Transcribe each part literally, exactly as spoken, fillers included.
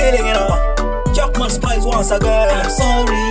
feeling, you know. Jackman Spice once again. I'm sorry,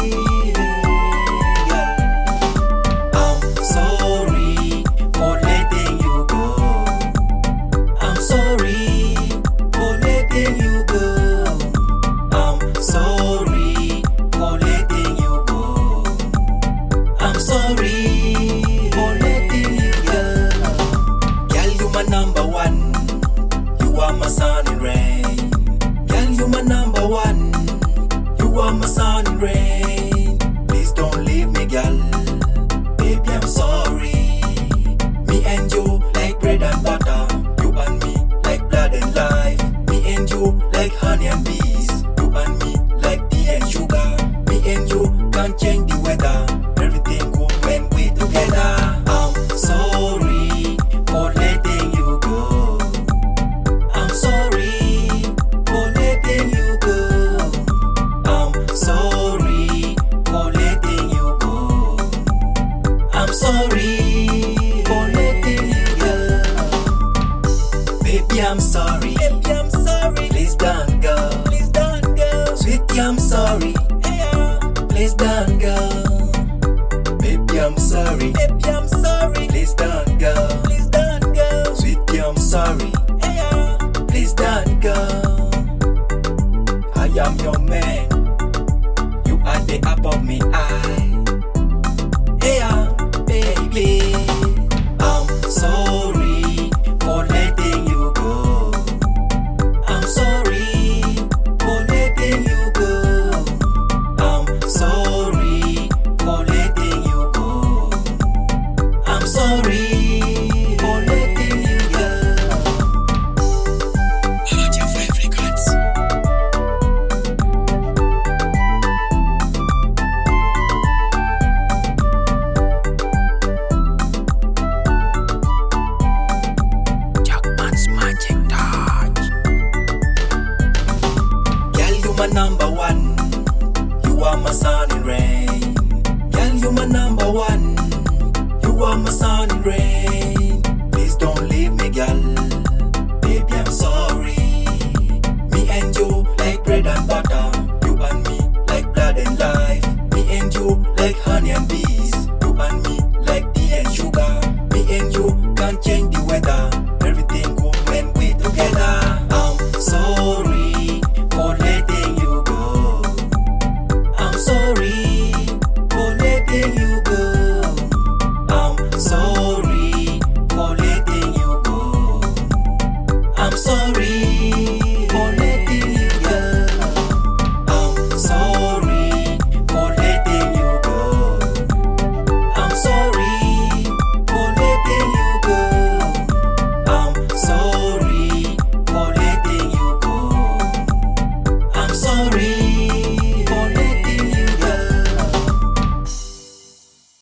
girl. I'm sorry for letting you go. I'm sorry for letting you go. I'm sorry for letting you go. I'm sorry for letting you go. Girl, you my number one. You are my sun and rain. Girl, you my number one. You are my sun and rain. Please don't leave me, girl. Baby, I'm sorry. Me and you like bread and butter. You and me like blood and life. Me and you like honey and bees. You and me like tea and sugar. Me and you can't change the weather. Everything good when we together. I'm sorry for letting you go. I'm sorry for letting you go. I'm sorry for letting you go. I'm sorry for letting you go. Baby, I'm sorry. Baby, I'm sorry. Please don't go. Please don't go. Sweetie, I'm sorry. Yeah. Please don't go. Baby, I'm sorry. Baby, I'm sorry. Please don't go. Please don't go. Sweetie, I'm sorry. Yeah. Please don't go. I am your man. You are the apple of me eye. Yeah, baby. I'm sorry for letting you go. I'm sorry for letting you go. I'm sorry for letting you go. I'm sorry for letting you go. Your favorite cuts. Jackman's magic touch. Girl, you my number one. You are my sun and rain. Girl, you my number one. You are my sun and rain. Please don't leave me, girl. Baby, I'm sorry. Me and you like bread and butter. You and me like blood and life. Me and you like honey and bees. You and me like tea and sugar. Me and you can't change the weather. Everything good when we together. I'm sorry for letting you go. I'm sorry for letting you go. I'm sorry for letting you go. I'm sorry for letting you go. I'm sorry for letting you go. I'm sorry for letting you go. I'm sorry for letting you go. I'm sorry